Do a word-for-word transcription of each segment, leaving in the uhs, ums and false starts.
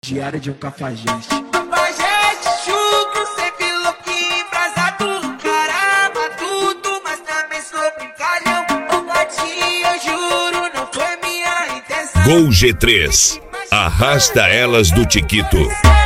Diário de um cafajeste. Cafajeste, chucro, sempre louquinho, embrasado, caramba, tudo, mas também sou brincalhão. O gatinho, eu juro, não foi minha intenção. Gol G três, arrasta elas do Tiquito.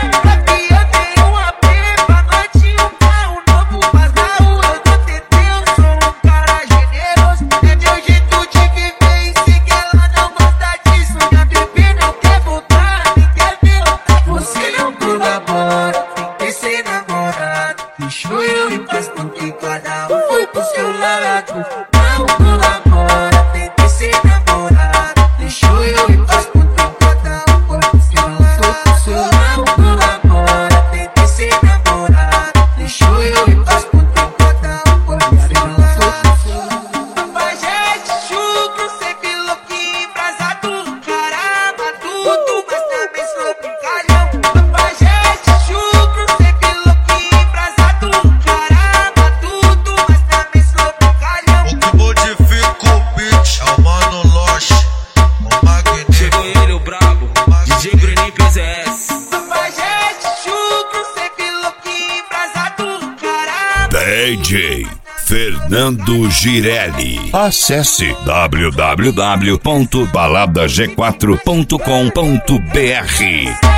Deixa eu ir pras porque cada um foi pro seu lado. Não colabora, tem que ser namorado. Deixa eu ir pras porque cada um foi pro seu lado. Não colabora, tem que ser namorado. Deixa eu ir pras porque cada um foi pro seu lado. Cafajeste, chucro, sempre louquinho, embrasado, caramba, tudo, mas também sou brincalhão. Cafajeste, chucro, sempre louquinho, embrasado, caramba, tudo, mas também sou brincalhão. O que modifica o beat é o Mano Loche, o magnífico. Chegou ele, o brabo, D J Bruninho P Z S. Cafajeste, chucro, sempre louquinho, embrasado, caramba. D J Fernando Girelli. Acesse w w w ponto balada g quatro ponto com ponto b r.